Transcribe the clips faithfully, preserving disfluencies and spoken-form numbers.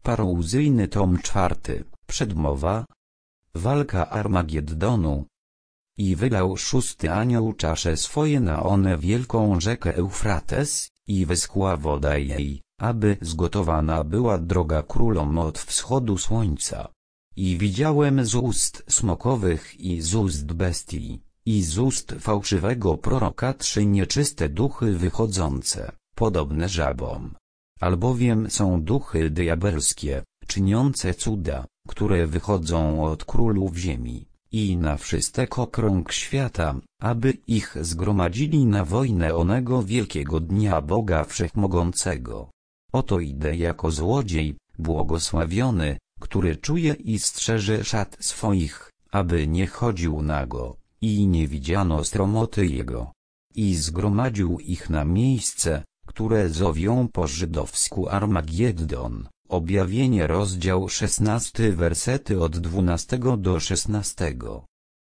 Parouzyjny tom czwarty, przedmowa. Walka Armageddonu. I wylał szósty anioł czasze swoje na one wielką rzekę Eufrates, i wyschła woda jej, aby zgotowana była droga królom od wschodu słońca. I widziałem z ust smokowych i z ust bestii, i z ust fałszywego proroka trzy nieczyste duchy wychodzące, podobne żabom. Albowiem są duchy diabelskie, czyniące cuda, które wychodzą od królów ziemi, i na wszystek okrąg świata, aby ich zgromadzili na wojnę onego wielkiego dnia Boga Wszechmogącego. Oto idę jako złodziej, błogosławiony, który czuje i strzeże szat swoich, aby nie chodził nago, i nie widziano stromoty jego. I zgromadził ich na miejsce, które zowią po żydowsku Armageddon. Objawienie rozdział szesnasty wersety od dwunastego do szesnastego.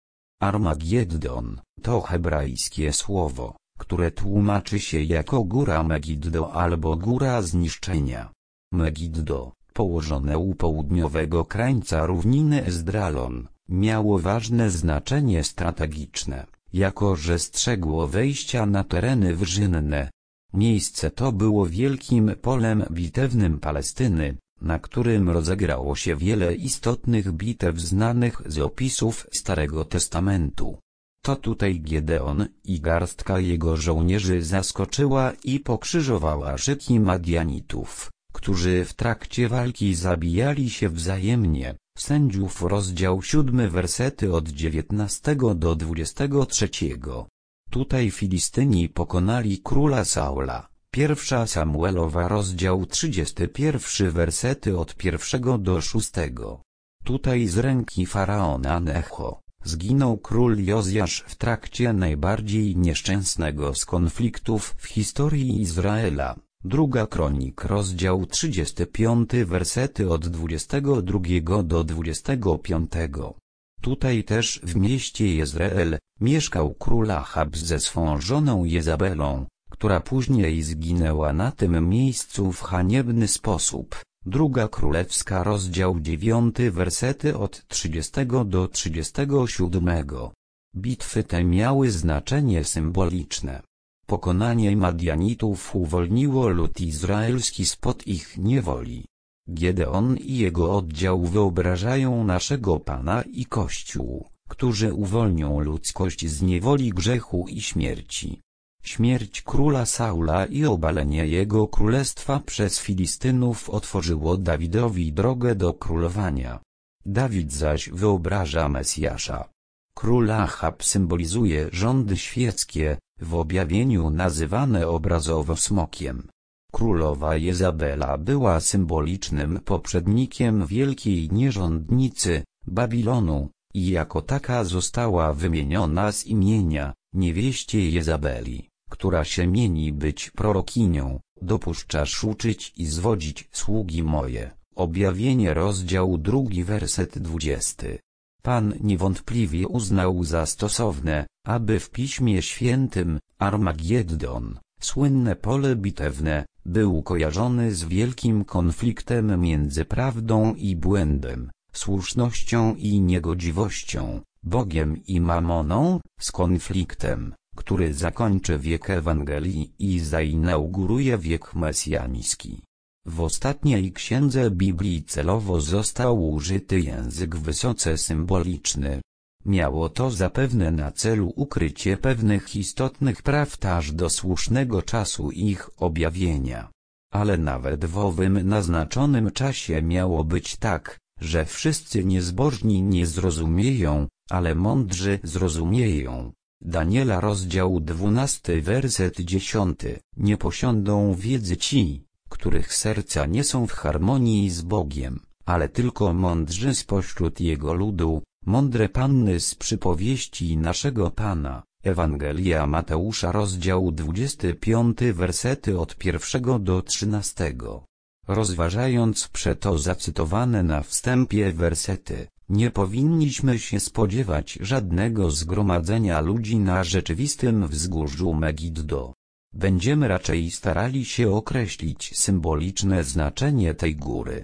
Armageddon to hebrajskie słowo, które tłumaczy się jako góra Megiddo albo góra zniszczenia. Megiddo, położone u południowego krańca równiny Esdralon, miało ważne znaczenie strategiczne, jako że strzegło wejścia na tereny wyżynne. Miejsce to było wielkim polem bitewnym Palestyny, na którym rozegrało się wiele istotnych bitew znanych z opisów Starego Testamentu. To tutaj Gedeon i garstka jego żołnierzy zaskoczyła i pokrzyżowała szyki Madianitów, którzy w trakcie walki zabijali się wzajemnie. Sędziów rozdział siódmy wersety od dziewiętnastego do dwudziestego trzeciego. Tutaj Filistyni pokonali króla Saula. Pierwsza Samuelowa rozdział trzydziesty pierwszy wersety od pierwszego do szóstego. Tutaj z ręki faraona Necho zginął król Jozjasz w trakcie najbardziej nieszczęsnego z konfliktów w historii Izraela. Druga Kronik rozdział trzydziesty piąty wersety od dwudziestego drugiego do dwudziestego piątego. Tutaj też w mieście Jezreel mieszkał król Achab ze swą żoną Jezabelą, która później zginęła na tym miejscu w haniebny sposób. Druga Królewska rozdział dziewiąty wersety od trzydziestego do trzydziestego siódmego. Bitwy te miały znaczenie symboliczne. Pokonanie Madianitów uwolniło lud izraelski spod ich niewoli. Gedeon i jego oddział wyobrażają naszego Pana i Kościół, którzy uwolnią ludzkość z niewoli grzechu i śmierci. Śmierć króla Saula i obalenie jego królestwa przez Filistynów otworzyło Dawidowi drogę do królowania. Dawid zaś wyobraża Mesjasza. Król Achab symbolizuje rządy świeckie, w objawieniu nazywane obrazowo smokiem. Królowa Jezabela była symbolicznym poprzednikiem wielkiej nierządnicy, Babilonu, i jako taka została wymieniona z imienia, niewieście Jezabeli, która się mieni być prorokinią, dopuszczasz uczyć i zwodzić sługi moje. Objawienie rozdział drugi werset dwudziesty. Pan niewątpliwie uznał za stosowne, aby w Piśmie Świętym, Armageddon, słynne pole bitewne, był kojarzony z wielkim konfliktem między prawdą i błędem, słusznością i niegodziwością, Bogiem i Mamoną, z konfliktem, który zakończy wiek Ewangelii i zainauguruje wiek mesjański. W ostatniej księdze Biblii celowo został użyty język wysoce symboliczny. Miało to zapewne na celu ukrycie pewnych istotnych prawd aż do słusznego czasu ich objawienia. Ale nawet w owym naznaczonym czasie miało być tak, że wszyscy niezbożni nie zrozumieją, ale mądrzy zrozumieją. Daniela rozdział dwunasty werset dziesiąty. Nie posiądą wiedzy ci, których serca nie są w harmonii z Bogiem, ale tylko mądrzy spośród Jego ludu, mądre panny z przypowieści naszego Pana. Ewangelia Mateusza rozdział dwudziesty piąty wersety od pierwszego do trzynastego. Rozważając przeto zacytowane na wstępie wersety, nie powinniśmy się spodziewać żadnego zgromadzenia ludzi na rzeczywistym wzgórzu Megiddo. Będziemy raczej starali się określić symboliczne znaczenie tej góry.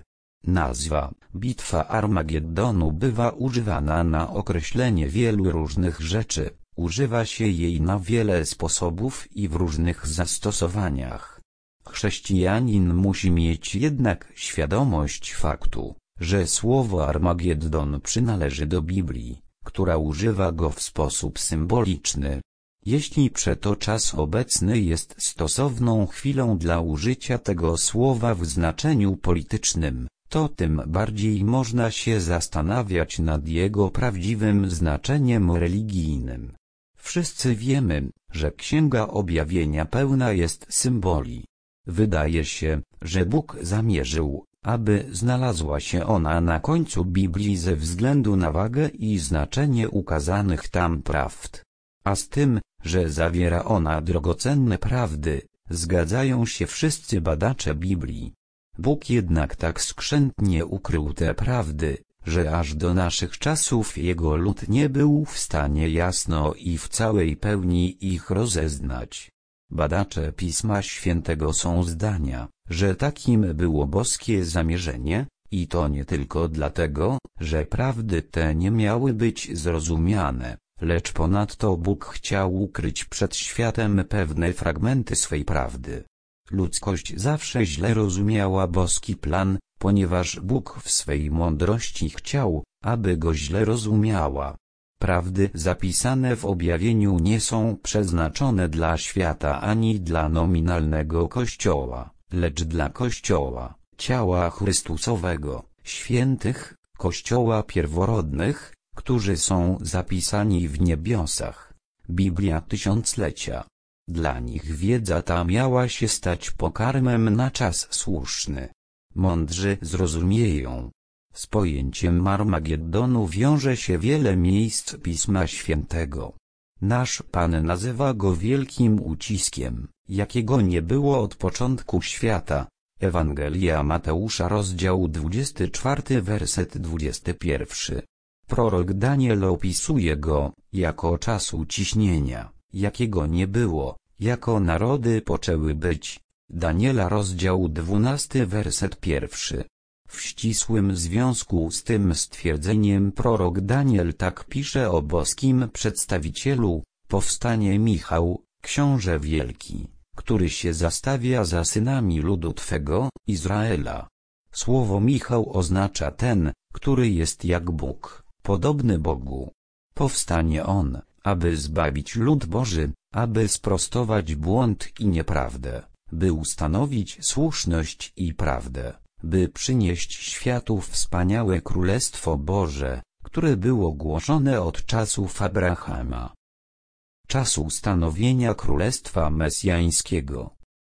Nazwa Bitwa Armagedonu bywa używana na określenie wielu różnych rzeczy. Używa się jej na wiele sposobów i w różnych zastosowaniach. Chrześcijanin musi mieć jednak świadomość faktu, że słowo Armagedon przynależy do Biblii, która używa go w sposób symboliczny. Jeśli przeto czas obecny jest stosowną chwilą dla użycia tego słowa w znaczeniu politycznym, to tym bardziej można się zastanawiać nad jego prawdziwym znaczeniem religijnym. Wszyscy wiemy, że Księga Objawienia pełna jest symboli. Wydaje się, że Bóg zamierzył, aby znalazła się ona na końcu Biblii ze względu na wagę i znaczenie ukazanych tam prawd. A z tym, że zawiera ona drogocenne prawdy, zgadzają się wszyscy badacze Biblii. Bóg jednak tak skrzętnie ukrył te prawdy, że aż do naszych czasów jego lud nie był w stanie jasno i w całej pełni ich rozeznać. Badacze Pisma Świętego są zdania, że takim było boskie zamierzenie, i to nie tylko dlatego, że prawdy te nie miały być zrozumiane, lecz ponadto Bóg chciał ukryć przed światem pewne fragmenty swej prawdy. Ludzkość zawsze źle rozumiała boski plan, ponieważ Bóg w swej mądrości chciał, aby go źle rozumiała. Prawdy zapisane w objawieniu nie są przeznaczone dla świata ani dla nominalnego Kościoła, lecz dla Kościoła, ciała Chrystusowego, świętych, Kościoła pierworodnych, którzy są zapisani w niebiosach. Biblia Tysiąclecia. Dla nich wiedza ta miała się stać pokarmem na czas słuszny. Mądrzy zrozumieją. Z pojęciem Armagedonu wiąże się wiele miejsc Pisma Świętego. Nasz Pan nazywa go wielkim uciskiem, jakiego nie było od początku świata. Ewangelia Mateusza, rozdział dwudziesty czwarty, werset dwudziesty pierwszy. Prorok Daniel opisuje go jako czas uciśnienia, jakiego nie było, jako narody poczęły być. Daniela, rozdział dwunasty, werset pierwszy. W ścisłym związku z tym stwierdzeniem prorok Daniel tak pisze o boskim przedstawicielu: powstanie Michał, książę wielki, który się zastawia za synami ludu Twego, Izraela. Słowo Michał oznacza ten, który jest jak Bóg, podobny Bogu. Powstanie on, aby zbawić lud Boży, aby sprostować błąd i nieprawdę, by ustanowić słuszność i prawdę, by przynieść światu wspaniałe Królestwo Boże, które było głoszone od czasów Abrahama. Czas ustanowienia Królestwa Mesjańskiego.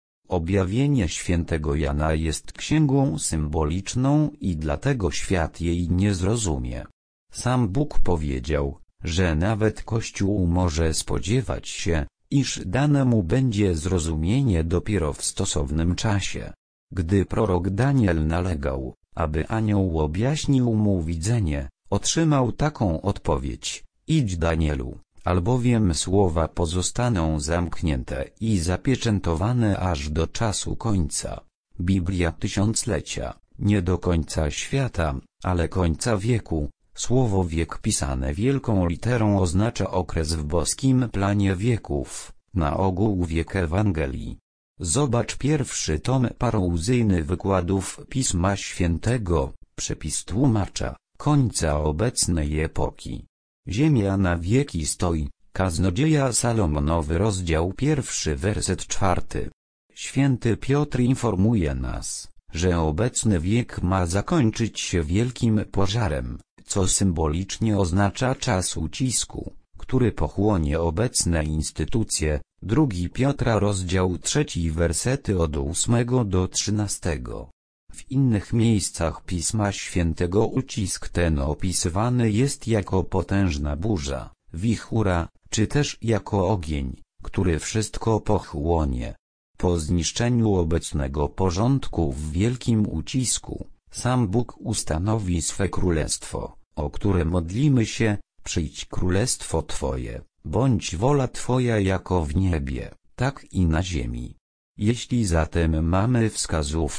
Objawienie świętego Jana jest księgą symboliczną i dlatego świat jej nie zrozumie. Sam Bóg powiedział, że nawet Kościół może spodziewać się, iż dane mu będzie zrozumienie dopiero w stosownym czasie. Gdy prorok Daniel nalegał, aby anioł objaśnił mu widzenie, otrzymał taką odpowiedź: idź, Danielu, albowiem słowa pozostaną zamknięte i zapieczętowane aż do czasu końca. Biblia Tysiąclecia, nie do końca świata, ale końca wieku. Słowo wiek pisane wielką literą oznacza okres w boskim planie wieków, na ogół wiek Ewangelii. Zobacz pierwszy tom parouzyjny wykładów Pisma Świętego, przepis tłumacza, końca obecnej epoki. Ziemia na wieki stoi. Kaznodzieja Salomonowy, rozdział pierwszy, werset czwarty. Święty Piotr informuje nas, że obecny wiek ma zakończyć się wielkim pożarem, co symbolicznie oznacza czas ucisku, który pochłonie obecne instytucje. Drugi Piotra, rozdział trzeci, wersety od ósmego do trzynastego. W innych miejscach Pisma Świętego ucisk ten opisywany jest jako potężna burza, wichura, czy też jako ogień, który wszystko pochłonie. Po zniszczeniu obecnego porządku w wielkim ucisku, sam Bóg ustanowi swe królestwo, o które modlimy się: przyjdź królestwo Twoje, bądź wola Twoja jako w niebie, tak i na ziemi. Jeśli zatem mamy wskazówki,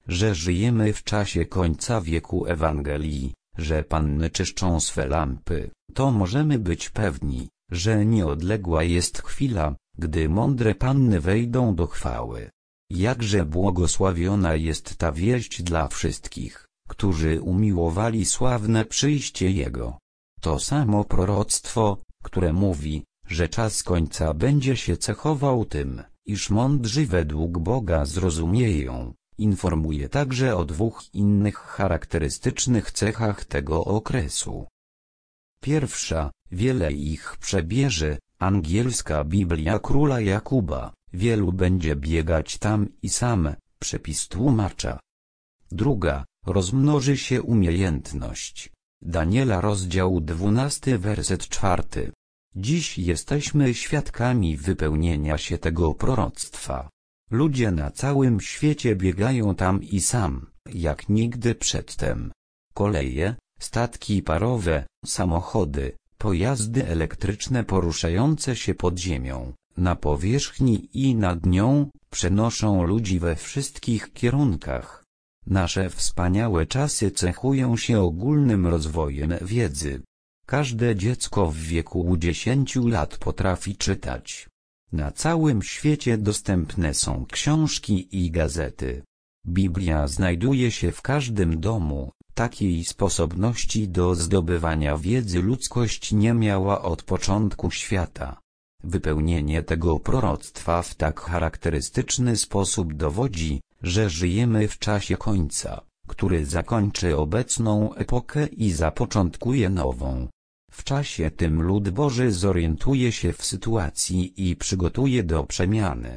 że żyjemy w czasie końca wieku Ewangelii, że panny czyszczą swe lampy, to możemy być pewni, że nieodległa jest chwila, gdy mądre panny wejdą do chwały. Jakże błogosławiona jest ta wieść dla wszystkich, którzy umiłowali sławne przyjście Jego. To samo proroctwo, które mówi, że czas końca będzie się cechował tym, iż mądrzy według Boga zrozumieją, informuje także o dwóch innych charakterystycznych cechach tego okresu. Pierwsza, wiele ich przebierze, angielska Biblia Króla Jakuba, wielu będzie biegać tam i sam, przepis tłumacza. Druga, rozmnoży się umiejętność. Daniela rozdział dwunasty werset czwarty. Dziś jesteśmy świadkami wypełnienia się tego proroctwa. Ludzie na całym świecie biegają tam i sam, jak nigdy przedtem. Koleje, statki parowe, samochody, pojazdy elektryczne poruszające się pod ziemią, na powierzchni i nad nią, przenoszą ludzi we wszystkich kierunkach. Nasze wspaniałe czasy cechują się ogólnym rozwojem wiedzy. Każde dziecko w wieku dziesięciu lat potrafi czytać. Na całym świecie dostępne są książki i gazety. Biblia znajduje się w każdym domu. Takiej sposobności do zdobywania wiedzy ludzkość nie miała od początku świata. Wypełnienie tego proroctwa w tak charakterystyczny sposób dowodzi, że żyjemy w czasie końca, który zakończy obecną epokę i zapoczątkuje nową. W czasie tym lud Boży zorientuje się w sytuacji i przygotuje do przemiany.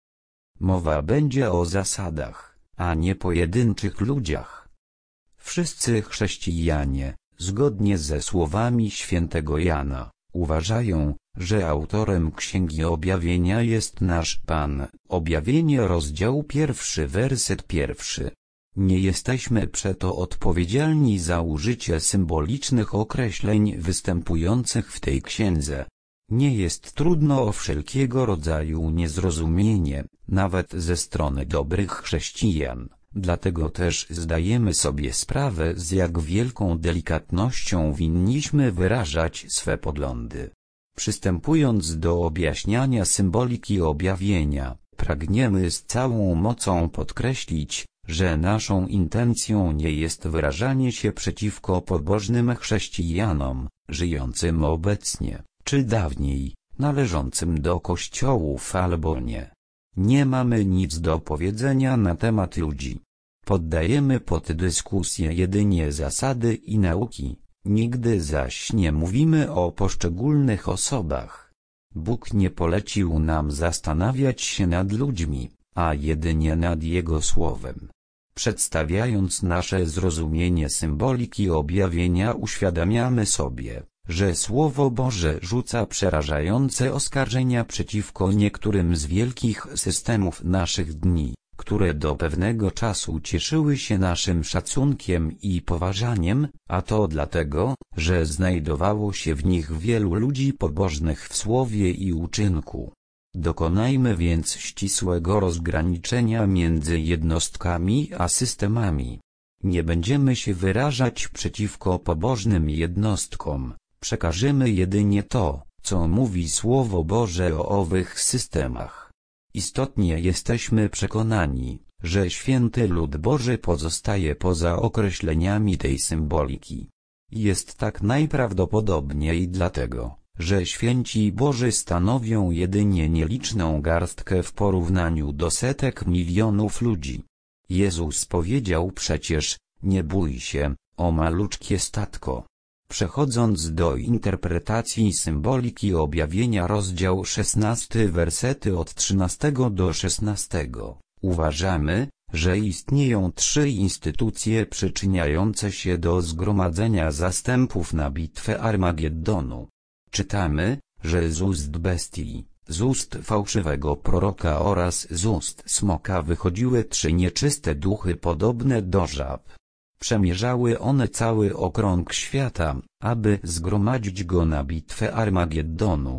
Mowa będzie o zasadach, a nie pojedynczych ludziach. Wszyscy chrześcijanie, zgodnie ze słowami świętego Jana, uważają, że autorem Księgi Objawienia jest nasz Pan. Objawienie rozdział pierwszy werset pierwszy. Nie jesteśmy przeto odpowiedzialni za użycie symbolicznych określeń występujących w tej księdze. Nie jest trudno o wszelkiego rodzaju niezrozumienie, nawet ze strony dobrych chrześcijan, dlatego też zdajemy sobie sprawę, z jak wielką delikatnością winniśmy wyrażać swe poglądy. Przystępując do objaśniania symboliki objawienia, pragniemy z całą mocą podkreślić, że naszą intencją nie jest wyrażanie się przeciwko pobożnym chrześcijanom, żyjącym obecnie, czy dawniej, należącym do kościołów albo nie. Nie mamy nic do powiedzenia na temat ludzi. Poddajemy pod dyskusję jedynie zasady i nauki, nigdy zaś nie mówimy o poszczególnych osobach. Bóg nie polecił nam zastanawiać się nad ludźmi, a jedynie nad Jego Słowem. Przedstawiając nasze zrozumienie symboliki objawienia, uświadamiamy sobie, że Słowo Boże rzuca przerażające oskarżenia przeciwko niektórym z wielkich systemów naszych dni, które do pewnego czasu cieszyły się naszym szacunkiem i poważaniem, a to dlatego, że znajdowało się w nich wielu ludzi pobożnych w słowie i uczynku. Dokonajmy więc ścisłego rozgraniczenia między jednostkami a systemami. Nie będziemy się wyrażać przeciwko pobożnym jednostkom, przekażemy jedynie to, co mówi Słowo Boże o owych systemach. Istotnie jesteśmy przekonani, że święty lud Boży pozostaje poza określeniami tej symboliki. Jest tak najprawdopodobniej dlatego, że święci Boży stanowią jedynie nieliczną garstkę w porównaniu do setek milionów ludzi. Jezus powiedział przecież, nie bój się, o maluczkie statko. Przechodząc do interpretacji symboliki objawienia, rozdział szesnasty wersety od trzynastego do szesnastego, uważamy, że istnieją trzy instytucje przyczyniające się do zgromadzenia zastępów na bitwę Armagedonu. Czytamy, że z ust bestii, z ust fałszywego proroka oraz z ust smoka wychodziły trzy nieczyste duchy podobne do żab. Przemierzały one cały okrąg świata, aby zgromadzić go na bitwę Armagedonu.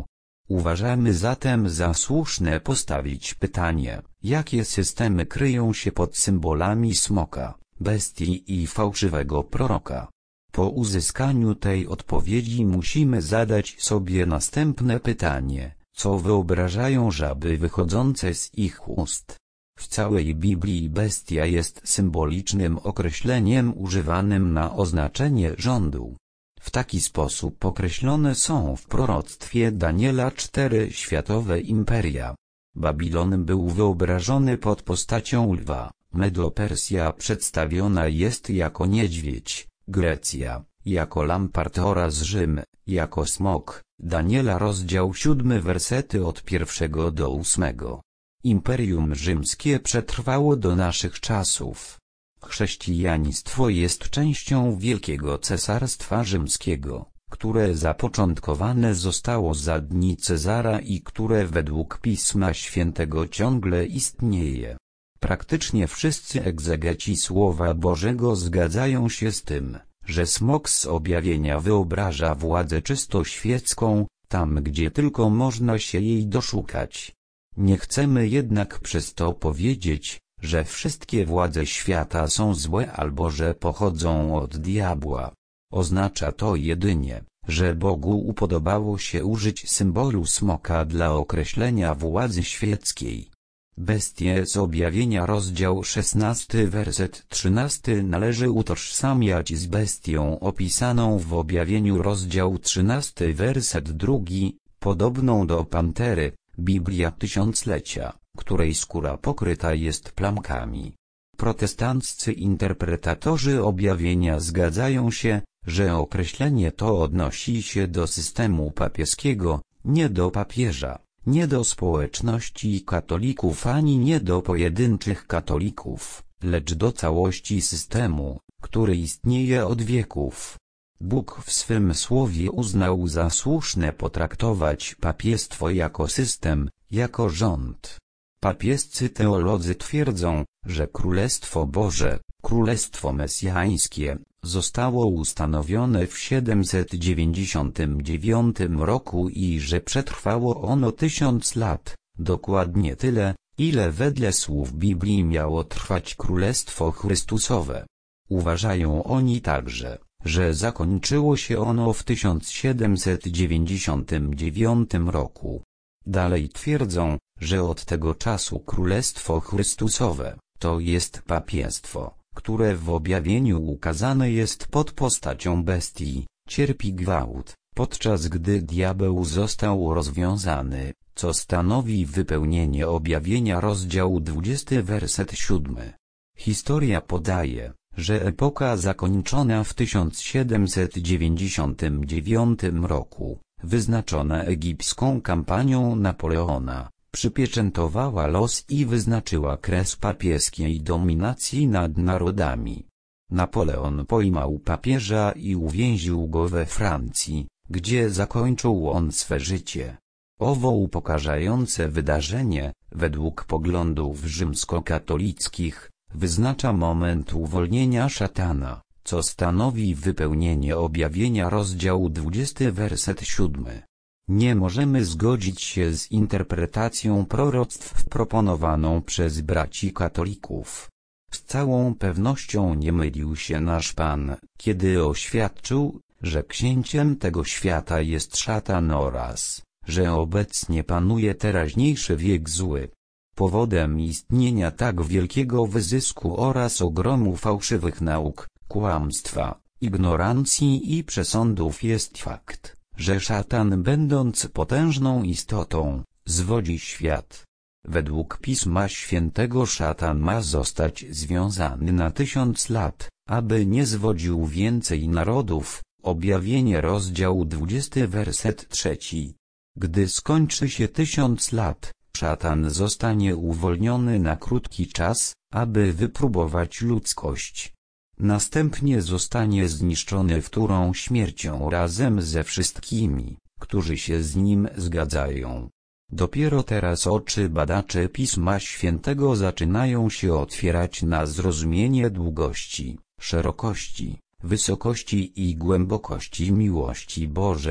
Uważamy zatem za słuszne postawić pytanie, jakie systemy kryją się pod symbolami smoka, bestii i fałszywego proroka. Po uzyskaniu tej odpowiedzi musimy zadać sobie następne pytanie, co wyobrażają żaby wychodzące z ich ust. W całej Biblii bestia jest symbolicznym określeniem używanym na oznaczenie rządu. W taki sposób określone są w proroctwie Daniela cztery światowe imperia. Babilon był wyobrażony pod postacią lwa, Medo-Persja przedstawiona jest jako niedźwiedź, Grecja, jako lampart oraz Rzym, jako smok. Daniela rozdział siódmy wersety od pierwszego do ósmego. Imperium rzymskie przetrwało do naszych czasów. Chrześcijaństwo jest częścią Wielkiego Cesarstwa Rzymskiego, które zapoczątkowane zostało za dni Cezara i które według Pisma Świętego ciągle istnieje. Praktycznie wszyscy egzegeci Słowa Bożego zgadzają się z tym, że smok z objawienia wyobraża władzę czysto świecką, tam gdzie tylko można się jej doszukać. Nie chcemy jednak przez to powiedzieć, że wszystkie władze świata są złe albo że pochodzą od diabła. Oznacza to jedynie, że Bogu upodobało się użyć symbolu smoka dla określenia władzy świeckiej. Bestie z objawienia rozdział szesnasty werset trzynasty należy utożsamiać z bestią opisaną w objawieniu rozdział trzynasty werset drugi, podobną do pantery, Biblia Tysiąclecia, której skóra pokryta jest plamkami. Protestanccy interpretatorzy objawienia zgadzają się, że określenie to odnosi się do systemu papieskiego, nie do papieża, nie do społeczności katolików ani nie do pojedynczych katolików, lecz do całości systemu, który istnieje od wieków. Bóg w swym słowie uznał za słuszne potraktować papiestwo jako system, jako rząd. Papiescy teolodzy twierdzą, że Królestwo Boże, Królestwo Mesjańskie, zostało ustanowione w siedemset dziewięćdziesiątym dziewiątym roku i że przetrwało ono tysiąc lat, dokładnie tyle, ile wedle słów Biblii miało trwać Królestwo Chrystusowe. Uważają oni także, że zakończyło się ono w tysiąc siedemset dziewięćdziesiątym dziewiątym roku. Dalej twierdzą, że od tego czasu Królestwo Chrystusowe, to jest papiestwo, które w objawieniu ukazane jest pod postacią bestii, cierpi gwałt, podczas gdy diabeł został rozwiązany, co stanowi wypełnienie objawienia rozdziału dwudziesty werset siódmy. Historia podaje, że epoka zakończona w tysiąc siedemset dziewięćdziesiątym dziewiątym roku, wyznaczona egipską kampanią Napoleona, przypieczętowała los i wyznaczyła kres papieskiej dominacji nad narodami. Napoleon pojmał papieża i uwięził go we Francji, gdzie zakończył on swe życie. Owo upokarzające wydarzenie, według poglądów rzymskokatolickich, wyznacza moment uwolnienia szatana, co stanowi wypełnienie objawienia rozdziału dwudziesty werset siódmy. Nie możemy zgodzić się z interpretacją proroctw proponowaną przez braci katolików. Z całą pewnością nie mylił się nasz Pan, kiedy oświadczył, że księciem tego świata jest szatan oraz, że obecnie panuje teraźniejszy wiek zły. Powodem istnienia tak wielkiego wyzysku oraz ogromu fałszywych nauk, kłamstwa, ignorancji i przesądów jest fakt, że szatan, będąc potężną istotą, zwodzi świat. Według Pisma Świętego szatan ma zostać związany na tysiąc lat, aby nie zwodził więcej narodów. Objawienie rozdział dwudziesty werset trzeci. Gdy skończy się tysiąc lat, szatan zostanie uwolniony na krótki czas, aby wypróbować ludzkość. Następnie zostanie zniszczony wtórą śmiercią razem ze wszystkimi, którzy się z nim zgadzają. Dopiero teraz oczy badaczy Pisma Świętego zaczynają się otwierać na zrozumienie długości, szerokości, wysokości i głębokości miłości Bożej,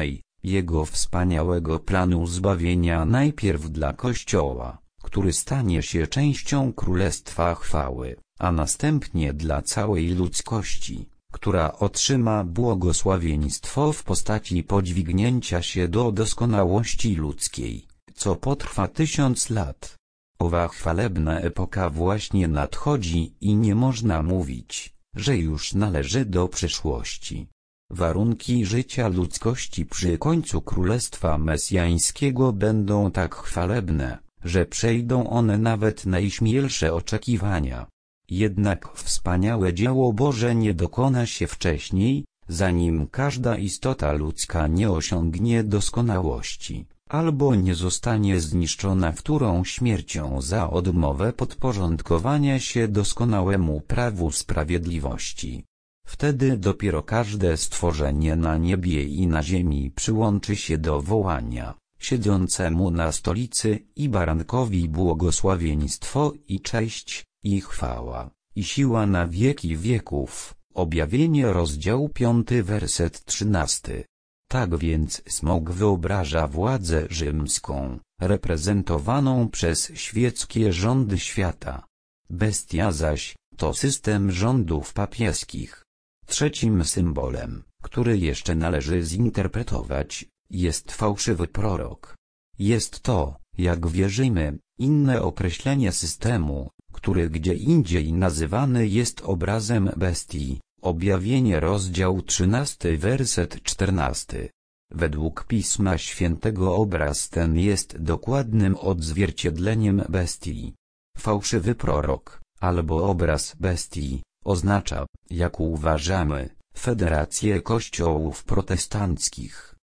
jego wspaniałego planu zbawienia najpierw dla Kościoła, który stanie się częścią Królestwa Chwały, a następnie dla całej ludzkości, która otrzyma błogosławieństwo w postaci podźwignięcia się do doskonałości ludzkiej, co potrwa tysiąc lat. Owa chwalebna epoka właśnie nadchodzi i nie można mówić, że już należy do przyszłości. Warunki życia ludzkości przy końcu Królestwa Mesjańskiego będą tak chwalebne, że przejdą one nawet najśmielsze oczekiwania. Jednak wspaniałe dzieło Boże nie dokona się wcześniej, zanim każda istota ludzka nie osiągnie doskonałości, albo nie zostanie zniszczona wtórą śmiercią za odmowę podporządkowania się doskonałemu prawu sprawiedliwości. Wtedy dopiero każde stworzenie na niebie i na ziemi przyłączy się do wołania, siedzącemu na stolicy i barankowi błogosławieństwo i cześć, i chwała, i siła na wieki wieków. Objawienie rozdział piąty werset trzynasty. Tak więc smok wyobraża władzę rzymską, reprezentowaną przez świeckie rządy świata. Bestia zaś to system rządów papieskich. Trzecim symbolem, który jeszcze należy zinterpretować, jest fałszywy prorok. Jest to, jak wierzymy, inne określenie systemu, który gdzie indziej nazywany jest obrazem bestii. Objawienie rozdział trzynasty werset czternasty. Według Pisma Świętego obraz ten jest dokładnym odzwierciedleniem bestii. Fałszywy prorok, albo obraz bestii, oznacza, jak uważamy, federację kościołów protestanckich.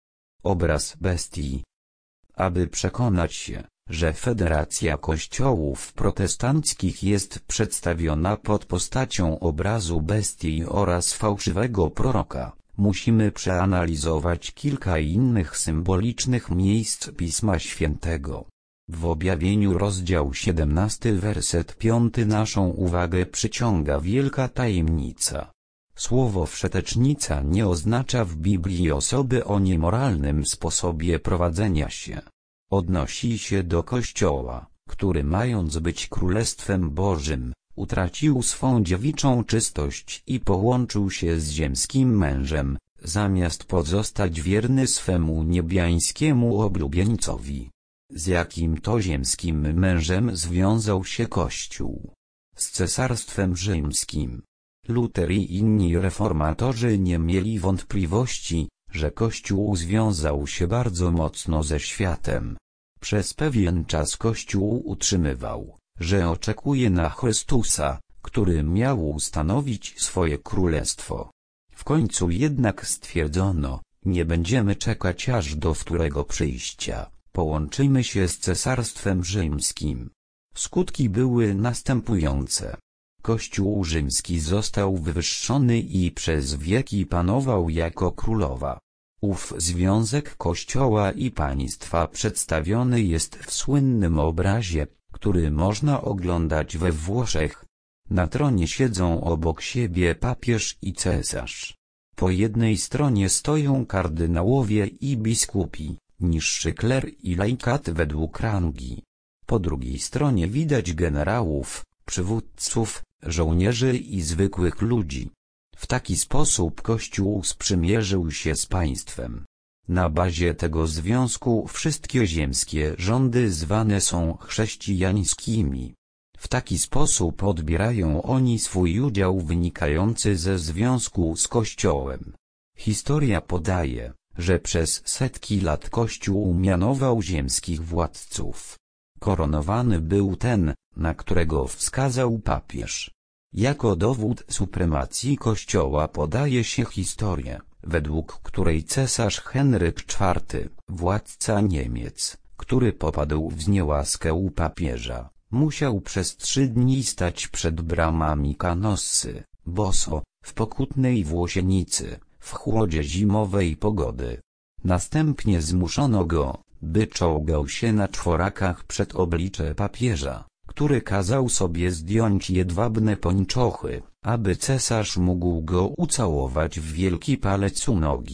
Obraz bestii. Aby przekonać się, że federacja kościołów protestanckich jest przedstawiona pod postacią obrazu bestii oraz fałszywego proroka, musimy przeanalizować kilka innych symbolicznych miejsc Pisma Świętego. W objawieniu rozdział siedemnasty werset piąty naszą uwagę przyciąga wielka tajemnica. Słowo wszetecznica nie oznacza w Biblii osoby o niemoralnym sposobie prowadzenia się. Odnosi się do Kościoła, który mając być Królestwem Bożym, utracił swą dziewiczą czystość i połączył się z ziemskim mężem, zamiast pozostać wierny swemu niebiańskiemu oblubieńcowi. Z jakim to ziemskim mężem związał się Kościół? Z Cesarstwem Rzymskim. Luter i inni reformatorzy nie mieli wątpliwości, że Kościół związał się bardzo mocno ze światem. Przez pewien czas Kościół utrzymywał, że oczekuje na Chrystusa, który miał ustanowić swoje królestwo. W końcu jednak stwierdzono, nie będziemy czekać aż do wtórego przyjścia, połączymy się z Cesarstwem Rzymskim. Skutki były następujące. Kościół rzymski został wywyższony i przez wieki panował jako królowa. Ów związek Kościoła i państwa przedstawiony jest w słynnym obrazie, który można oglądać we Włoszech. Na tronie siedzą obok siebie papież i cesarz. Po jednej stronie stoją kardynałowie i biskupi, niższy kler i laikat według rangi. Po drugiej stronie widać generałów, przywódców, żołnierzy i zwykłych ludzi. W taki sposób Kościół sprzymierzył się z państwem. Na bazie tego związku wszystkie ziemskie rządy zwane są chrześcijańskimi. W taki sposób odbierają oni swój udział wynikający ze związku z Kościołem. Historia podaje, że przez setki lat Kościół mianował ziemskich władców. Koronowany był ten, na którego wskazał papież. Jako dowód supremacji Kościoła podaje się historię, według której cesarz Henryk czwarty, władca Niemiec, który popadł w niełaskę u papieża, musiał przez trzy dni stać przed bramami Canossy, boso, w pokutnej włosienicy, w chłodzie zimowej pogody. Następnie zmuszono go, by czołgał się na czworakach przed oblicze papieża, który kazał sobie zdjąć jedwabne pończochy, aby cesarz mógł go ucałować w wielki palec u nogi,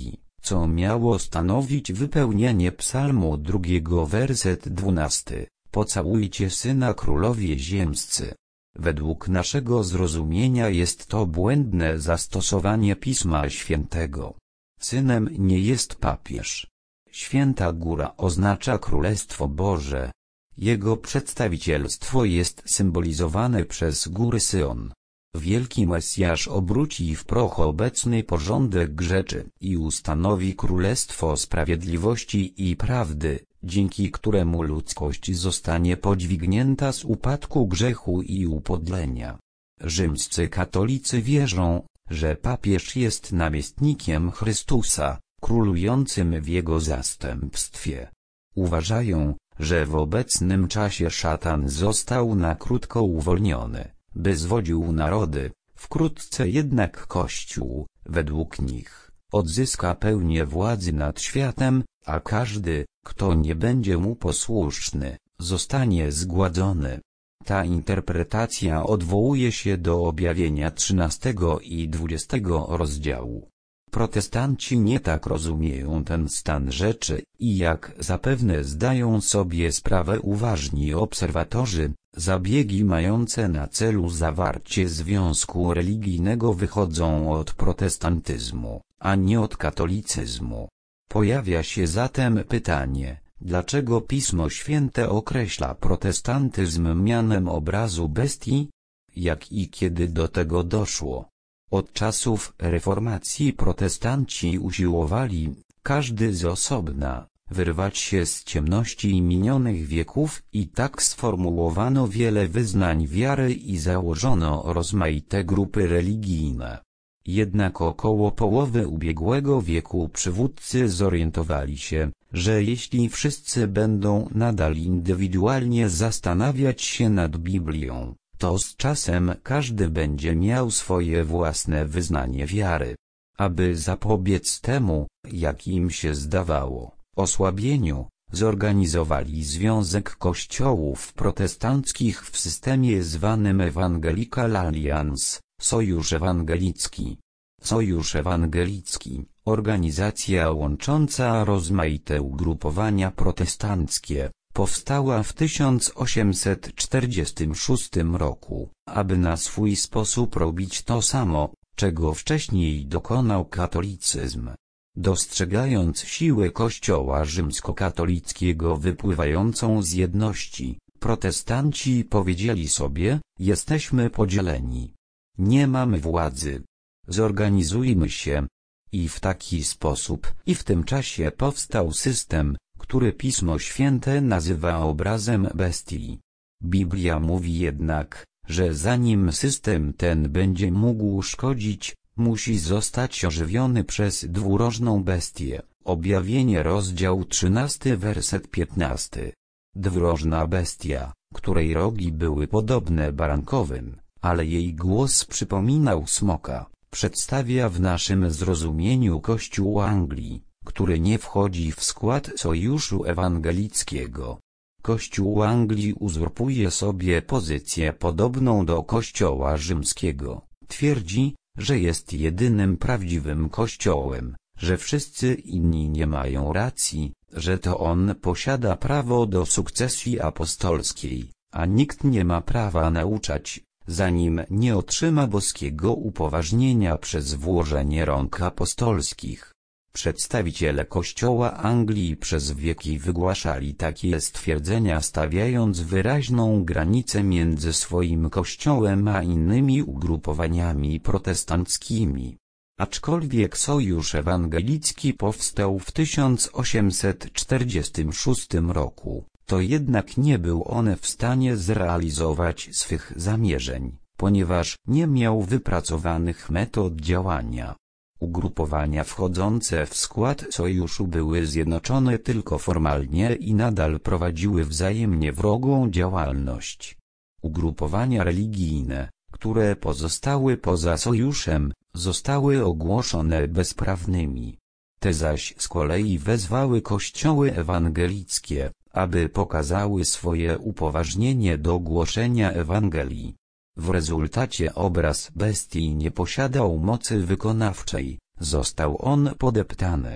co miało stanowić wypełnienie psalmu drugiego werset dwunasty. Pocałujcie Syna królowie ziemscy. Według naszego zrozumienia jest to błędne zastosowanie Pisma Świętego. Synem nie jest papież. Święta Góra oznacza Królestwo Boże. Jego przedstawicielstwo jest symbolizowane przez góry Syjon. Wielki Mesjasz obróci w proch obecny porządek rzeczy i ustanowi Królestwo Sprawiedliwości i Prawdy, dzięki któremu ludzkość zostanie podźwignięta z upadku grzechu i upodlenia. Rzymscy katolicy wierzą, że papież jest namiestnikiem Chrystusa, królującym w jego zastępstwie. Uważają, że w obecnym czasie szatan został na krótko uwolniony, by zwodził narody, wkrótce jednak Kościół, według nich, odzyska pełnię władzy nad światem, a każdy, kto nie będzie mu posłuszny, zostanie zgładzony. Ta interpretacja odwołuje się do objawienia trzynastego i dwudziestego rozdziału. Protestanci nie tak rozumieją ten stan rzeczy i jak zapewne zdają sobie sprawę uważni obserwatorzy, zabiegi mające na celu zawarcie związku religijnego wychodzą od protestantyzmu, a nie od katolicyzmu. Pojawia się zatem pytanie, dlaczego Pismo Święte określa protestantyzm mianem obrazu bestii? Jak i kiedy do tego doszło? Od czasów reformacji protestanci usiłowali, każdy z osobna, wyrwać się z ciemności minionych wieków i tak sformułowano wiele wyznań wiary i założono rozmaite grupy religijne. Jednak około połowy ubiegłego wieku przywódcy zorientowali się, że jeśli wszyscy będą nadal indywidualnie zastanawiać się nad Biblią, to z czasem każdy będzie miał swoje własne wyznanie wiary. Aby zapobiec temu, jak im się zdawało, osłabieniu, zorganizowali Związek Kościołów Protestanckich w systemie zwanym Evangelical Alliance, Sojusz Ewangelicki. Sojusz Ewangelicki, organizacja łącząca rozmaite ugrupowania protestanckie, powstała w tysiąc osiemset czterdziestym szóstym roku, aby na swój sposób robić to samo, czego wcześniej dokonał katolicyzm. Dostrzegając siłę Kościoła rzymskokatolickiego wypływającą z jedności, protestanci powiedzieli sobie, jesteśmy podzieleni. Nie mamy władzy. Zorganizujmy się. I w taki sposób i w tym czasie powstał system, który Pismo Święte nazywa obrazem bestii. Biblia mówi jednak, że zanim system ten będzie mógł szkodzić, musi zostać ożywiony przez dwurożną bestię. Objawienie rozdział trzynasty werset piętnasty. Dwurożna bestia, której rogi były podobne barankowym, ale jej głos przypominał smoka, przedstawia w naszym zrozumieniu Kościół Anglii, który nie wchodzi w skład Sojuszu Ewangelickiego. Kościół Anglii uzurpuje sobie pozycję podobną do Kościoła Rzymskiego. Twierdzi, że jest jedynym prawdziwym kościołem, że wszyscy inni nie mają racji, że to on posiada prawo do sukcesji apostolskiej, a nikt nie ma prawa nauczać, zanim nie otrzyma boskiego upoważnienia przez włożenie rąk apostolskich. Przedstawiciele Kościoła Anglii przez wieki wygłaszali takie stwierdzenia, stawiając wyraźną granicę między swoim kościołem a innymi ugrupowaniami protestanckimi. Aczkolwiek Sojusz Ewangelicki powstał w tysiąc osiemset czterdziestym szóstym roku, to jednak nie był on w stanie zrealizować swych zamierzeń, ponieważ nie miał wypracowanych metod działania. Ugrupowania wchodzące w skład sojuszu były zjednoczone tylko formalnie i nadal prowadziły wzajemnie wrogą działalność. Ugrupowania religijne, które pozostały poza sojuszem, zostały ogłoszone bezprawnymi. Te zaś z kolei wezwały kościoły ewangelickie, aby pokazały swoje upoważnienie do głoszenia Ewangelii. W rezultacie obraz bestii nie posiadał mocy wykonawczej, został on podeptany.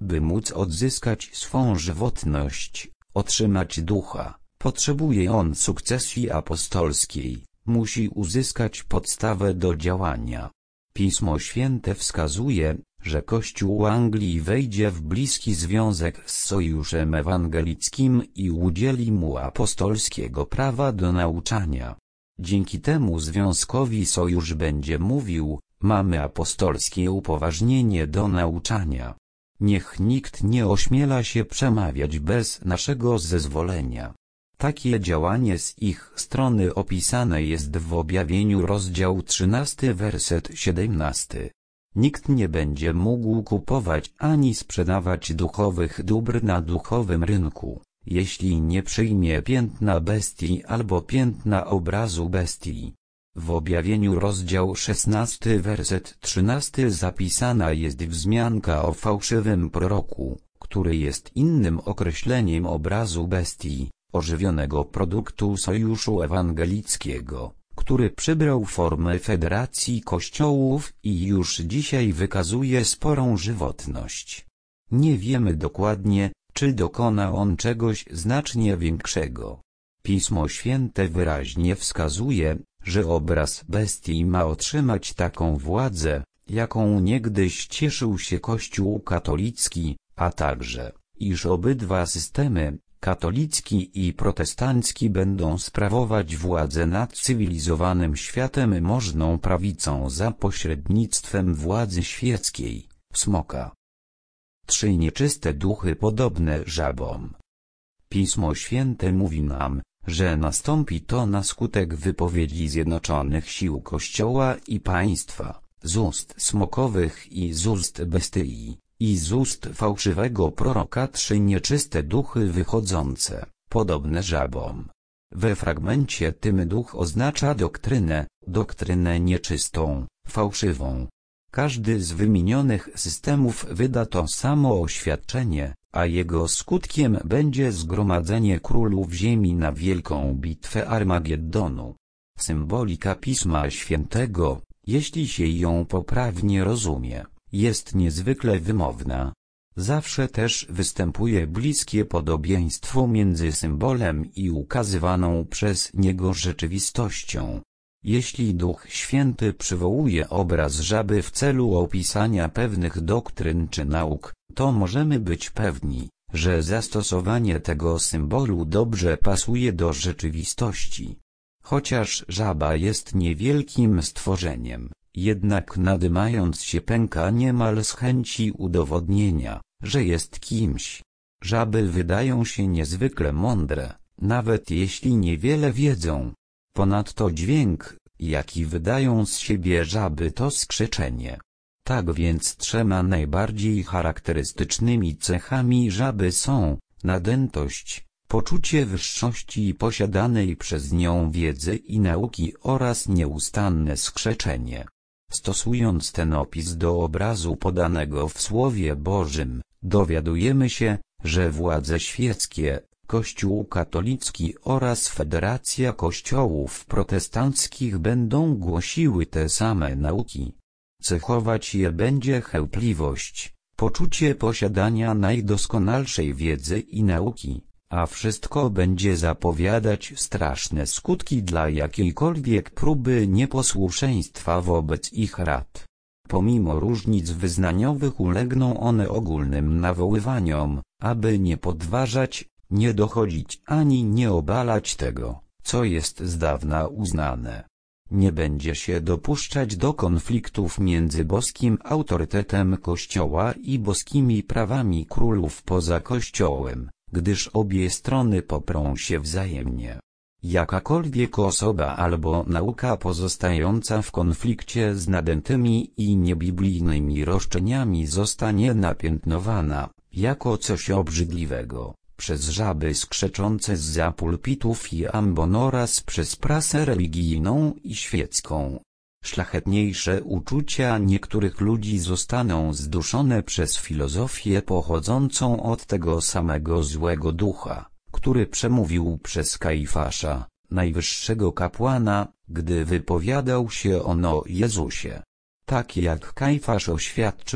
By móc odzyskać swą żywotność, otrzymać ducha, potrzebuje on sukcesji apostolskiej, musi uzyskać podstawę do działania. Pismo Święte wskazuje, że Kościół Anglii wejdzie w bliski związek z Sojuszem Ewangelickim i udzieli mu apostolskiego prawa do nauczania. Dzięki temu związkowi Sojusz będzie mówił: mamy apostolskie upoważnienie do nauczania. Niech nikt nie ośmiela się przemawiać bez naszego zezwolenia. Takie działanie z ich strony opisane jest w Objawieniu rozdział trzynasty werset siedemnasty. Nikt nie będzie mógł kupować ani sprzedawać duchowych dóbr na duchowym rynku, jeśli nie przyjmie piętna bestii albo piętna obrazu bestii. W Objawieniu rozdział szesnasty werset trzynasty zapisana jest wzmianka o fałszywym proroku, który jest innym określeniem obrazu bestii, ożywionego produktu Sojuszu Ewangelickiego, który przybrał formę federacji kościołów i już dzisiaj wykazuje sporą żywotność. Nie wiemy dokładnie, czy dokona on czegoś znacznie większego. Pismo Święte wyraźnie wskazuje, że obraz bestii ma otrzymać taką władzę, jaką niegdyś cieszył się Kościół katolicki, a także, iż obydwa systemy, katolicki i protestancki, będą sprawować władzę nad cywilizowanym światem możną prawicą za pośrednictwem władzy świeckiej, smoka. Trzy nieczyste duchy podobne żabom. Pismo Święte mówi nam, że nastąpi to na skutek wypowiedzi zjednoczonych sił Kościoła i państwa, z ust smokowych i z ust bestyi, i z ust fałszywego proroka trzy nieczyste duchy wychodzące, podobne żabom. We fragmencie tym duch oznacza doktrynę, doktrynę nieczystą, fałszywą. Każdy z wymienionych systemów wyda to samo oświadczenie, a jego skutkiem będzie zgromadzenie królów ziemi na wielką bitwę Armagedonu. Symbolika Pisma Świętego, jeśli się ją poprawnie rozumie, jest niezwykle wymowna. Zawsze też występuje bliskie podobieństwo między symbolem i ukazywaną przez niego rzeczywistością. Jeśli Duch Święty przywołuje obraz żaby w celu opisania pewnych doktryn czy nauk, to możemy być pewni, że zastosowanie tego symbolu dobrze pasuje do rzeczywistości. Chociaż żaba jest niewielkim stworzeniem, jednak nadymając się pęka niemal z chęci udowodnienia, że jest kimś. Żaby wydają się niezwykle mądre, nawet jeśli niewiele wiedzą. Ponadto dźwięk, jaki wydają z siebie żaby, to skrzeczenie. Tak więc trzema najbardziej charakterystycznymi cechami żaby są nadętość, poczucie wyższości posiadanej przez nią wiedzy i nauki oraz nieustanne skrzeczenie. Stosując ten opis do obrazu podanego w Słowie Bożym, dowiadujemy się, że władze świeckie, Kościół katolicki oraz Federacja Kościołów protestanckich będą głosiły te same nauki. Cechować je będzie chełpliwość, poczucie posiadania najdoskonalszej wiedzy i nauki, a wszystko będzie zapowiadać straszne skutki dla jakiejkolwiek próby nieposłuszeństwa wobec ich rad. Pomimo różnic wyznaniowych ulegną one ogólnym nawoływaniom, aby nie podważać, nie dochodzić ani nie obalać tego, co jest z dawna uznane. Nie będzie się dopuszczać do konfliktów między boskim autorytetem Kościoła i boskimi prawami królów poza Kościołem, gdyż obie strony poprą się wzajemnie. Jakakolwiek osoba albo nauka pozostająca w konflikcie z nadętymi i niebiblijnymi roszczeniami zostanie napiętnowana, jako coś obrzydliwego, przez żaby skrzeczące zza pulpitów i ambon oraz przez prasę religijną i świecką. Szlachetniejsze uczucia niektórych ludzi zostaną zduszone przez filozofię pochodzącą od tego samego złego ducha, który przemówił przez Kajfasza, najwyższego kapłana, gdy wypowiadał się on o Jezusie. Tak jak Kajfasz oświadczył,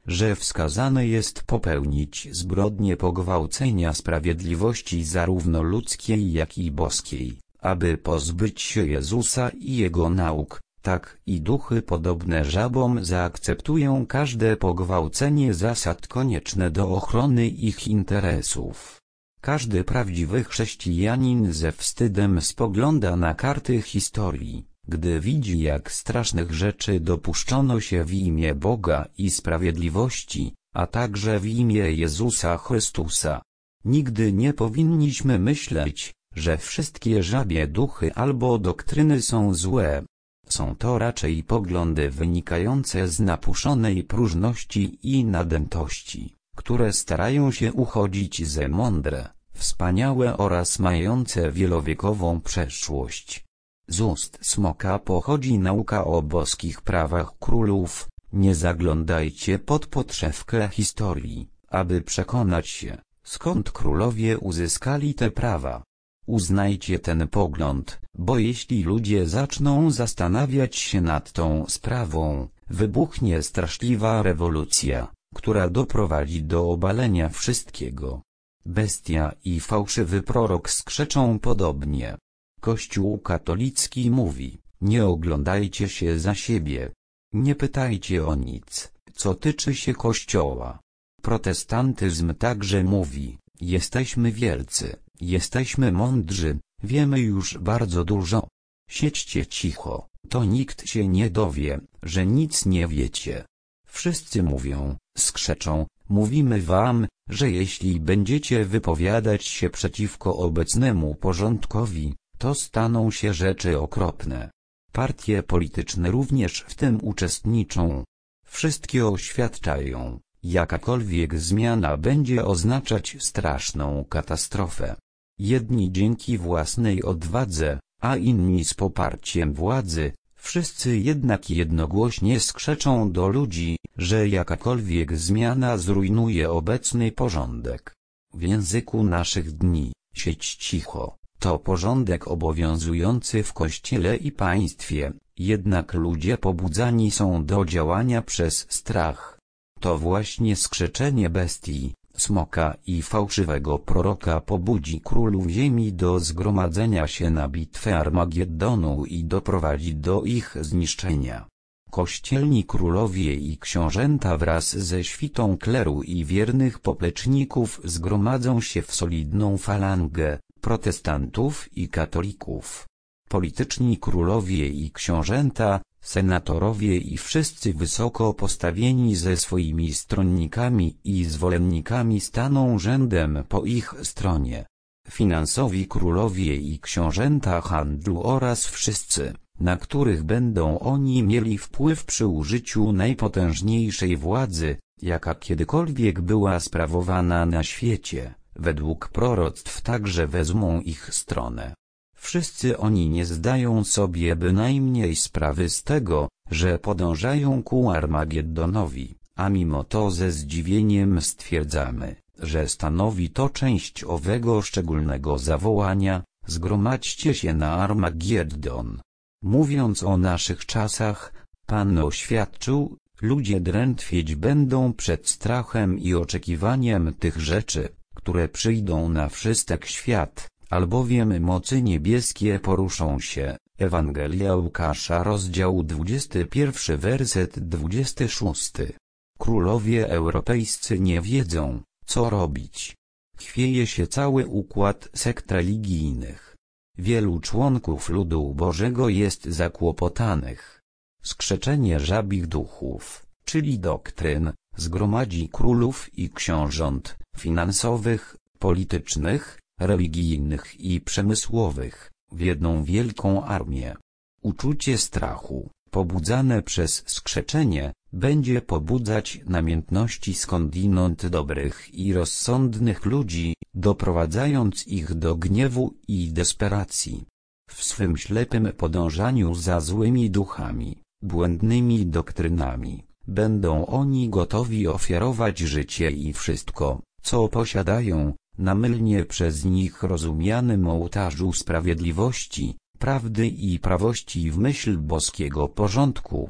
że wskazane jest popełnić zbrodnie pogwałcenia sprawiedliwości zarówno ludzkiej jak i boskiej, aby pozbyć się Jezusa i Jego nauk, tak i duchy podobne żabom zaakceptują każde pogwałcenie zasad konieczne do ochrony ich interesów. Każdy prawdziwy chrześcijanin ze wstydem spogląda na karty historii, gdy widzi, jak strasznych rzeczy dopuszczono się w imię Boga i sprawiedliwości, a także w imię Jezusa Chrystusa. Nigdy nie powinniśmy myśleć, że wszystkie żabie duchy albo doktryny są złe. Są to raczej poglądy wynikające z napuszonej próżności i nadętości, które starają się uchodzić za mądre, wspaniałe oraz mające wielowiekową przeszłość. Z ust smoka pochodzi nauka o boskich prawach królów. Nie zaglądajcie pod podszewkę historii, aby przekonać się, skąd królowie uzyskali te prawa. Uznajcie ten pogląd, bo jeśli ludzie zaczną zastanawiać się nad tą sprawą, wybuchnie straszliwa rewolucja, która doprowadzi do obalenia wszystkiego. Bestia i fałszywy prorok skrzeczą podobnie. Kościół katolicki mówi: nie oglądajcie się za siebie. Nie pytajcie o nic, co tyczy się Kościoła. Protestantyzm także mówi: jesteśmy wielcy, jesteśmy mądrzy, wiemy już bardzo dużo. Siedźcie cicho, to nikt się nie dowie, że nic nie wiecie. Wszyscy mówią, skrzeczą, mówimy wam, że jeśli będziecie wypowiadać się przeciwko obecnemu porządkowi, to staną się rzeczy okropne. Partie polityczne również w tym uczestniczą. Wszystkie oświadczają, jakakolwiek zmiana będzie oznaczać straszną katastrofę. Jedni dzięki własnej odwadze, a inni z poparciem władzy, wszyscy jednak jednogłośnie skrzeczą do ludzi, że jakakolwiek zmiana zrujnuje obecny porządek. W języku naszych dni, siedź cicho, to porządek obowiązujący w Kościele i państwie, jednak ludzie pobudzani są do działania przez strach. To właśnie skrzeczenie bestii, smoka i fałszywego proroka pobudzi królów ziemi do zgromadzenia się na bitwę Armagedonu i doprowadzi do ich zniszczenia. Kościelni królowie i książęta wraz ze świtą kleru i wiernych popleczników zgromadzą się w solidną falangę protestantów i katolików. Polityczni królowie i książęta, senatorowie i wszyscy wysoko postawieni ze swoimi stronnikami i zwolennikami staną rzędem po ich stronie. Finansowi królowie i książęta handlu oraz wszyscy, na których będą oni mieli wpływ przy użyciu najpotężniejszej władzy, jaka kiedykolwiek była sprawowana na świecie, według proroctw także wezmą ich stronę. Wszyscy oni nie zdają sobie bynajmniej sprawy z tego, że podążają ku Armagedonowi, a mimo to ze zdziwieniem stwierdzamy, że stanowi to część owego szczególnego zawołania: zgromadźcie się na Armagedon. Mówiąc o naszych czasach, Pan oświadczył: ludzie drętwieć będą przed strachem i oczekiwaniem tych rzeczy, które przyjdą na wszystek świat, albowiem mocy niebieskie poruszą się. Ewangelia Łukasza, rozdział dwudziesty pierwszy, werset dwudziesty szósty. Królowie europejscy nie wiedzą, co robić. Chwieje się cały układ sekt religijnych. Wielu członków ludu Bożego jest zakłopotanych. Skrzeczenie żabich duchów, czyli doktryn, zgromadzi królów i książąt, finansowych, politycznych, religijnych i przemysłowych, w jedną wielką armię. Uczucie strachu, pobudzane przez skrzeczenie, będzie pobudzać namiętności skądinąd dobrych i rozsądnych ludzi, doprowadzając ich do gniewu i desperacji. W swym ślepym podążaniu za złymi duchami, błędnymi doktrynami, będą oni gotowi ofiarować życie i wszystko, co posiadają, na mylnie przez nich rozumianym ołtarzu sprawiedliwości, prawdy i prawości w myśl boskiego porządku.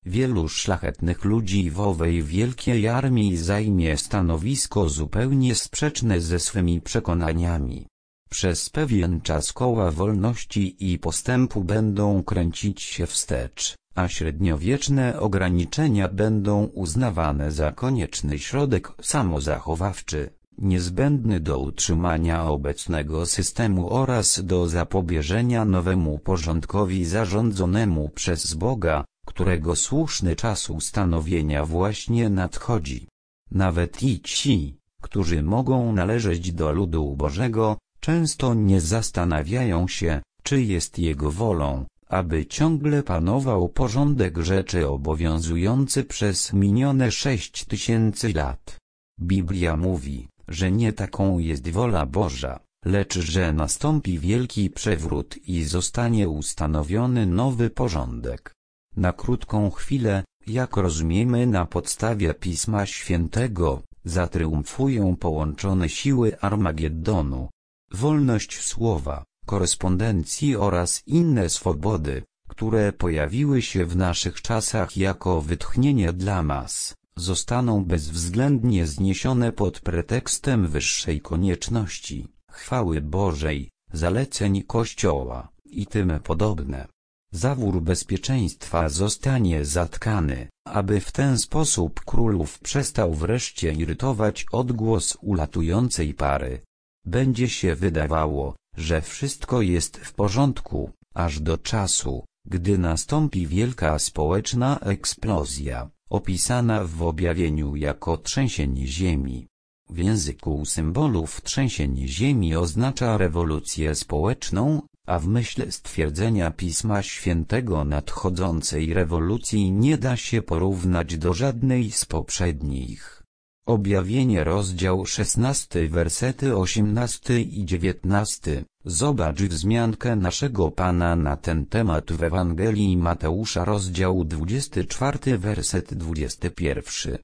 Wielu szlachetnych ludzi w owej wielkiej armii zajmie stanowisko zupełnie sprzeczne ze swymi przekonaniami. Przez pewien czas koła wolności i postępu będą kręcić się wstecz, a średniowieczne ograniczenia będą uznawane za konieczny środek samozachowawczy, niezbędny do utrzymania obecnego systemu oraz do zapobieżenia nowemu porządkowi zarządzonemu przez Boga, którego słuszny czas ustanowienia właśnie nadchodzi. Nawet i ci, którzy mogą należeć do ludu Bożego, często nie zastanawiają się, czy jest Jego wolą, aby ciągle panował porządek rzeczy obowiązujący przez minione sześć tysięcy lat. Biblia mówi, że nie taką jest wola Boża, lecz że nastąpi wielki przewrót i zostanie ustanowiony nowy porządek. Na krótką chwilę, jak rozumiemy na podstawie Pisma Świętego, zatriumfują połączone siły Armageddonu. Wolność słowa, korespondencji oraz inne swobody, które pojawiły się w naszych czasach jako wytchnienie dla mas, zostaną bezwzględnie zniesione pod pretekstem wyższej konieczności, chwały Bożej, zaleceń Kościoła i tym podobne. Zawór bezpieczeństwa zostanie zatkany, aby w ten sposób królów przestał wreszcie irytować odgłos ulatującej pary. Będzie się wydawało, że wszystko jest w porządku, aż do czasu, gdy nastąpi wielka społeczna eksplozja, opisana w objawieniu jako trzęsienie ziemi. W języku symbolów trzęsienie ziemi oznacza rewolucję społeczną, a w myśl stwierdzenia Pisma Świętego nadchodzącej rewolucji nie da się porównać do żadnej z poprzednich. Objawienie rozdział szesnasty wersety osiemnasty i dziewiętnasty. Zobacz wzmiankę naszego Pana na ten temat w Ewangelii Mateusza rozdział dwudziesty czwarty werset dwudziesty pierwszy.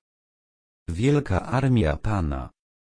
Wielka armia Pana.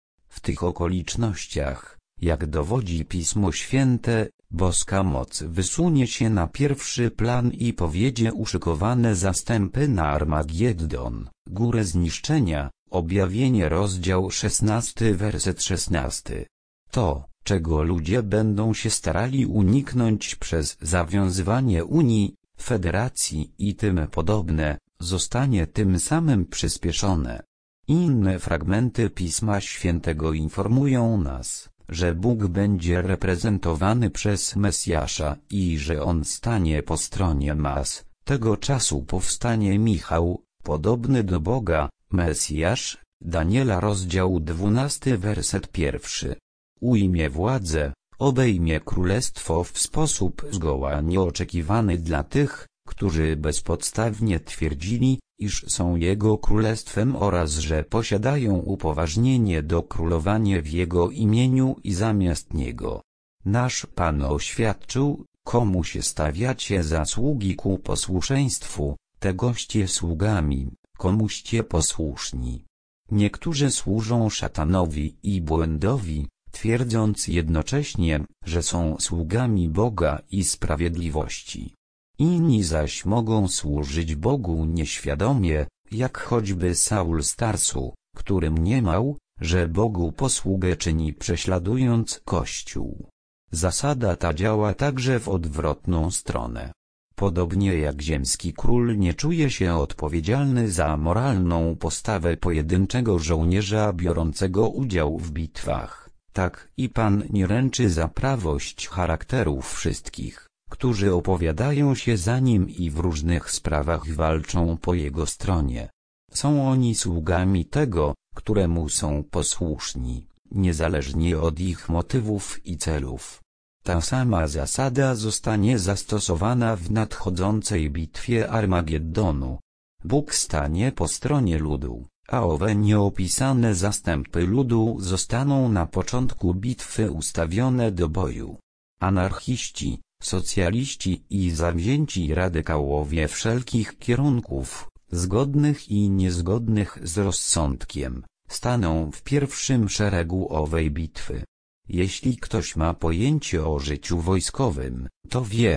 W tych okolicznościach, jak dowodzi Pismo Święte, boska moc wysunie się na pierwszy plan i powiedzie uszykowane zastępy na Armageddon, górę zniszczenia. Objawienie rozdział szesnasty werset szesnasty. To, czego ludzie będą się starali uniknąć przez zawiązywanie unii, federacji i tym podobne, zostanie tym samym przyspieszone. Inne fragmenty Pisma Świętego informują nas, że Bóg będzie reprezentowany przez Mesjasza i że On stanie po stronie mas. Tego czasu powstanie Michał, podobny do Boga, Mesjasz, Daniela rozdział dwunasty werset pierwszy. Ujmie władzę, obejmie królestwo w sposób zgoła nieoczekiwany dla tych, którzy bezpodstawnie twierdzili, iż są Jego królestwem oraz że posiadają upoważnienie do królowania w Jego imieniu i zamiast Niego. Nasz Pan oświadczył, komu się stawiacie za sługi ku posłuszeństwu, tegoście sługami, komuście posłuszni. Niektórzy służą szatanowi i błędowi, twierdząc jednocześnie, że są sługami Boga i sprawiedliwości. Inni zaś mogą służyć Bogu nieświadomie, jak choćby Saul z Tarsu, który mniemał, że Bogu posługę czyni prześladując Kościół. Zasada ta działa także w odwrotną stronę. Podobnie jak ziemski król nie czuje się odpowiedzialny za moralną postawę pojedynczego żołnierza biorącego udział w bitwach, tak i Pan nie ręczy za prawość charakterów wszystkich, którzy opowiadają się za nim i w różnych sprawach walczą po jego stronie. Są oni sługami tego, któremu są posłuszni, niezależnie od ich motywów i celów. Ta sama zasada zostanie zastosowana w nadchodzącej bitwie Armageddonu. Bóg stanie po stronie ludu, a owe nieopisane zastępy ludu zostaną na początku bitwy ustawione do boju. Anarchiści, socjaliści i zawzięci radykałowie wszelkich kierunków, zgodnych i niezgodnych z rozsądkiem, staną w pierwszym szeregu owej bitwy. Jeśli ktoś ma pojęcie o życiu wojskowym, to wie,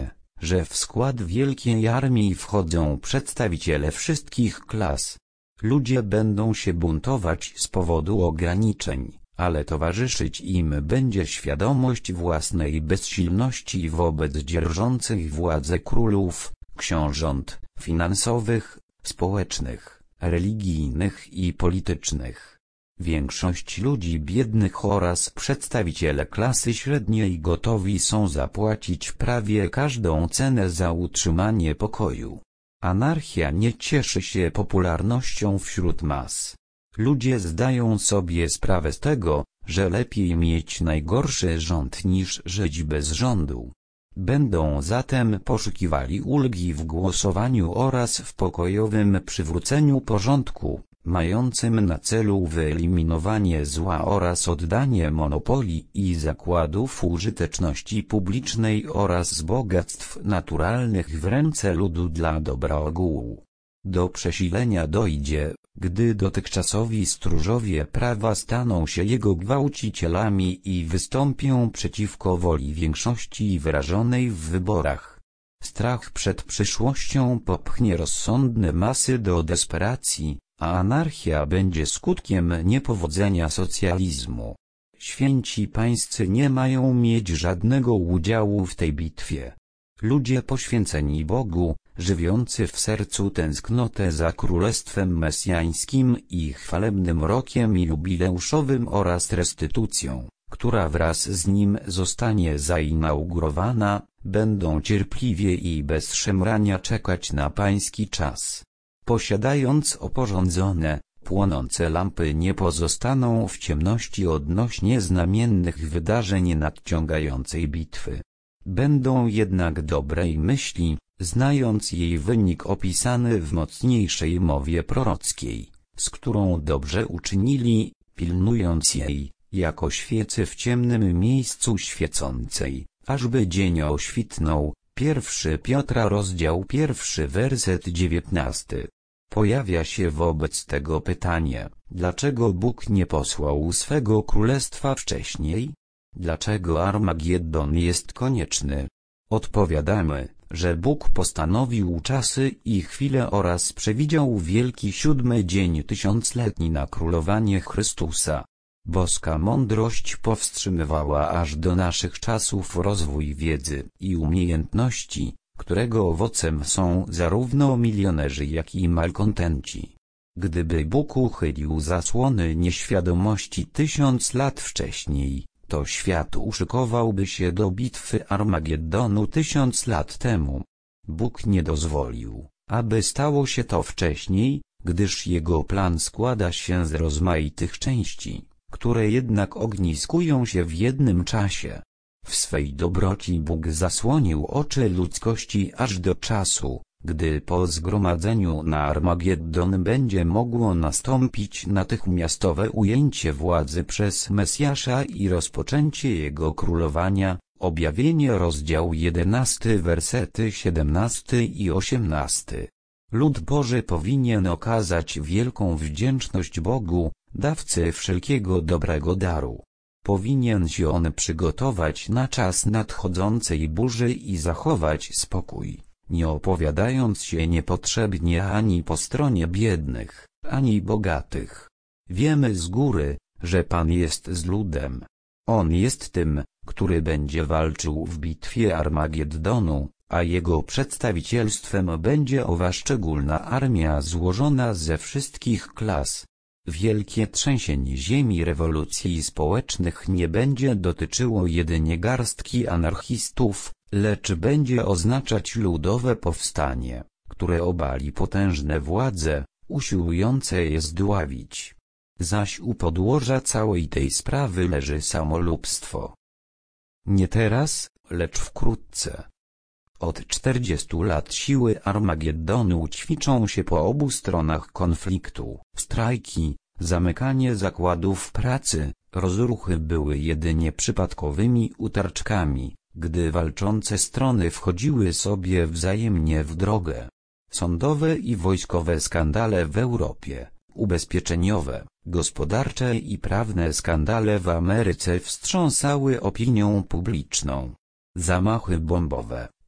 że w skład wielkiej armii wchodzą przedstawiciele wszystkich klas. Ludzie będą się buntować z powodu ograniczeń, ale towarzyszyć im będzie świadomość własnej bezsilności wobec dzierżących władzę królów, książąt, finansowych, społecznych, religijnych i politycznych. Większość ludzi biednych oraz przedstawiciele klasy średniej gotowi są zapłacić prawie każdą cenę za utrzymanie pokoju. Anarchia nie cieszy się popularnością wśród mas. Ludzie zdają sobie sprawę z tego, że lepiej mieć najgorszy rząd niż żyć bez rządu. Będą zatem poszukiwali ulgi w głosowaniu oraz w pokojowym przywróceniu porządku, mającym na celu wyeliminowanie zła oraz oddanie monopolii i zakładów użyteczności publicznej oraz bogactw naturalnych w ręce ludu dla dobra ogółu. Do przesilenia dojdzie, gdy dotychczasowi stróżowie prawa staną się jego gwałcicielami i wystąpią przeciwko woli większości wyrażonej w wyborach. Strach przed przyszłością popchnie rozsądne masy do desperacji, a anarchia będzie skutkiem niepowodzenia socjalizmu. Święci pańscy nie mają mieć żadnego udziału w tej bitwie. Ludzie poświęceni Bogu, żywiący w sercu tęsknotę za Królestwem Mesjańskim i chwalebnym rokiem jubileuszowym oraz restytucją, która wraz z nim zostanie zainaugurowana, będą cierpliwie i bez szemrania czekać na pański czas. Posiadając oporządzone, płonące lampy nie pozostaną w ciemności odnośnie znamiennych wydarzeń nadciągającej bitwy. Będą jednak dobrej myśli, znając jej wynik opisany w mocniejszej mowie prorockiej, z którą dobrze uczynili, pilnując jej, jako świecy w ciemnym miejscu świecącej, ażby dzień oświtnął. Pierwszy Piotra rozdział pierwszy werset dziewiętnasty. Pojawia się wobec tego pytanie, dlaczego Bóg nie posłał swego królestwa wcześniej? Dlaczego Armagedon jest konieczny? Odpowiadamy, że Bóg postanowił czasy i chwile oraz przewidział wielki siódmy dzień tysiącletni na królowanie Chrystusa. Boska mądrość powstrzymywała aż do naszych czasów rozwój wiedzy i umiejętności, którego owocem są zarówno milionerzy jak i malkontenci. Gdyby Bóg uchylił zasłony nieświadomości tysiąc lat wcześniej, to świat uszykowałby się do bitwy Armagedonu tysiąc lat temu. Bóg nie dozwolił, aby stało się to wcześniej, gdyż jego plan składa się z rozmaitych części, które jednak ogniskują się w jednym czasie. W swej dobroci Bóg zasłonił oczy ludzkości aż do czasu, gdy po zgromadzeniu na Armagedon będzie mogło nastąpić natychmiastowe ujęcie władzy przez Mesjasza i rozpoczęcie jego królowania. Objawienie rozdział jedenasty wersety siedemnasty i osiemnasty. Lud Boży powinien okazać wielką wdzięczność Bogu, dawcy wszelkiego dobrego daru. Powinien się on przygotować na czas nadchodzącej burzy i zachować spokój, nie opowiadając się niepotrzebnie ani po stronie biednych, ani bogatych. Wiemy z góry, że Pan jest z ludem. On jest tym, który będzie walczył w bitwie Armagedonu, a jego przedstawicielstwem będzie owa szczególna armia złożona ze wszystkich klas. Wielkie trzęsienie ziemi rewolucji społecznych nie będzie dotyczyło jedynie garstki anarchistów, lecz będzie oznaczać ludowe powstanie, które obali potężne władze, usiłujące je zdławić. Zaś u podłoża całej tej sprawy leży samolubstwo. Nie teraz, lecz wkrótce. Od czterdziestu lat siły Armagedonu ćwiczą się po obu stronach konfliktu. Strajki, zamykanie zakładów pracy, rozruchy były jedynie przypadkowymi utarczkami, gdy walczące strony wchodziły sobie wzajemnie w drogę. Sądowe i wojskowe skandale w Europie, ubezpieczeniowe, gospodarcze i prawne skandale w Ameryce wstrząsały opinią publiczną. Zamachy bombowe,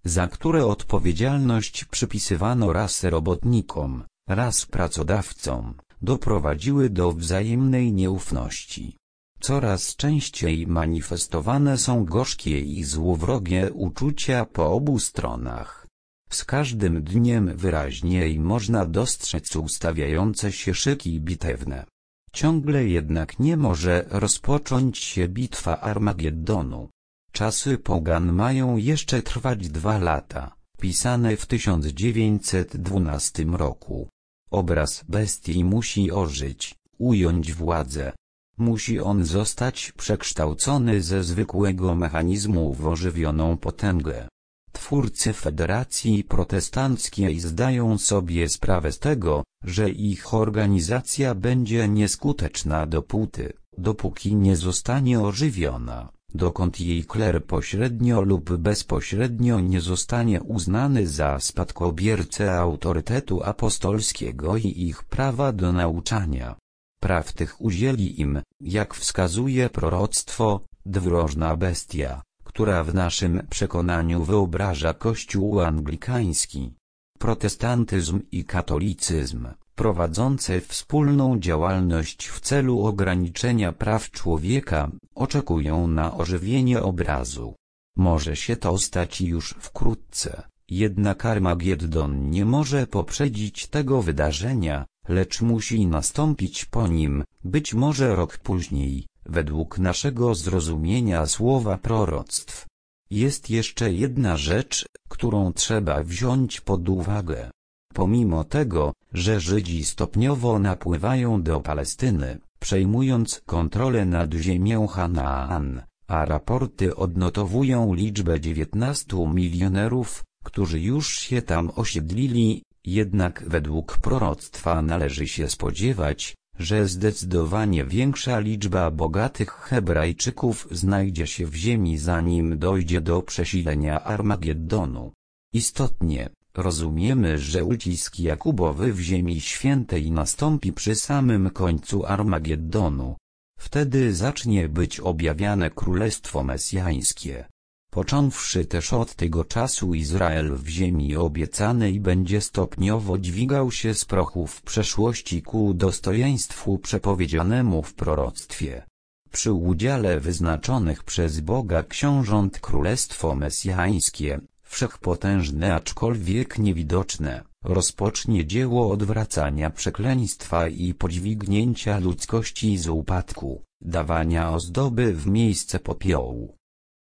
za które odpowiedzialność przypisywano raz robotnikom, raz pracodawcom, doprowadziły do wzajemnej nieufności. Coraz częściej manifestowane są gorzkie i złowrogie uczucia po obu stronach. Z każdym dniem wyraźniej można dostrzec ustawiające się szyki bitewne. Ciągle jednak nie może rozpocząć się bitwa Armagedonu. Czasy pogan mają jeszcze trwać dwa lata, pisane w tysiąc dziewięćset dwunastym roku. Obraz bestii musi ożyć, ująć władzę. Musi on zostać przekształcony ze zwykłego mechanizmu w ożywioną potęgę. Twórcy Federacji Protestanckiej zdają sobie sprawę z tego, że ich organizacja będzie nieskuteczna dopóty, dopóki nie zostanie ożywiona, dokąd jej kler pośrednio lub bezpośrednio nie zostanie uznany za spadkobiercę autorytetu apostolskiego i ich prawa do nauczania. Praw tych udzieli im, jak wskazuje proroctwo, dwurożna bestia, która w naszym przekonaniu wyobraża Kościół anglikański. Protestantyzm i katolicyzm, prowadzące wspólną działalność w celu ograniczenia praw człowieka, oczekują na ożywienie obrazu. Może się to stać już wkrótce, jednak Armagedon nie może poprzedzić tego wydarzenia, lecz musi nastąpić po nim, być może rok później, według naszego zrozumienia słowa proroctw. Jest jeszcze jedna rzecz, którą trzeba wziąć pod uwagę. Pomimo tego, że Żydzi stopniowo napływają do Palestyny, przejmując kontrolę nad ziemią Chanaan, a raporty odnotowują liczbę dziewiętnastu milionerów, którzy już się tam osiedlili, jednak według proroctwa należy się spodziewać, że zdecydowanie większa liczba bogatych Hebrajczyków znajdzie się w ziemi, zanim dojdzie do przesilenia Armagedonu. Istotnie, rozumiemy, że ucisk Jakubowy w Ziemi Świętej nastąpi przy samym końcu Armagedonu. Wtedy zacznie być objawiane Królestwo Mesjańskie. Począwszy też od tego czasu Izrael w ziemi obiecanej będzie stopniowo dźwigał się z prochów przeszłości ku dostojeństwu przepowiedzianemu w proroctwie. Przy udziale wyznaczonych przez Boga książąt Królestwo Mesjańskie, wszechpotężne aczkolwiek niewidoczne, rozpocznie dzieło odwracania przekleństwa i podźwignięcia ludzkości z upadku, dawania ozdoby w miejsce popiołu.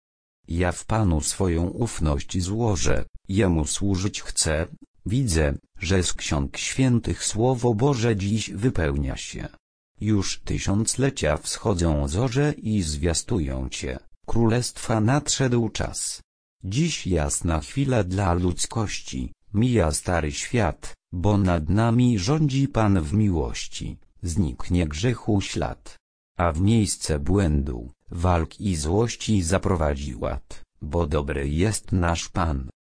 Ja w Panu swoją ufność złożę, Jemu służyć chcę, widzę, że z ksiąg świętych Słowo Boże dziś wypełnia się. Już tysiąclecia wschodzą zorze i zwiastują Cię, Królestwa nadszedł czas. Dziś jasna chwila dla ludzkości, mija stary świat, bo nad nami rządzi Pan w miłości, zniknie grzechu ślad. A w miejsce błędu, walk i złości zaprowadzi ład, bo dobry jest nasz Pan.